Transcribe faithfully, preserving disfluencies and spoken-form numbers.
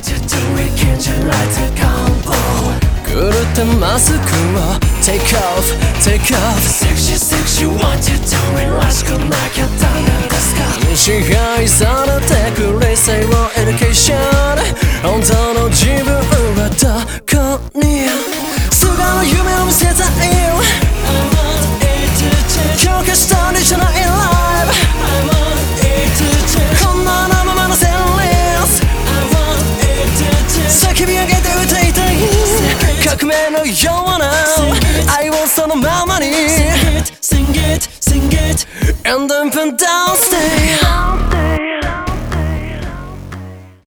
you do it? Can't you like the combo? 狂ったマスクを Take off, take off Sexy, sexy, want you do it? らしくなきゃダメですか？支配されてく冷静をエデュケーション本当の自分はどこに素顔の夢を見せたい強化したりじゃないライブこんなのままの旋律叫び上げて歌いたい革命のような愛をそのままに Sing it, sing it, sing it And then put down stay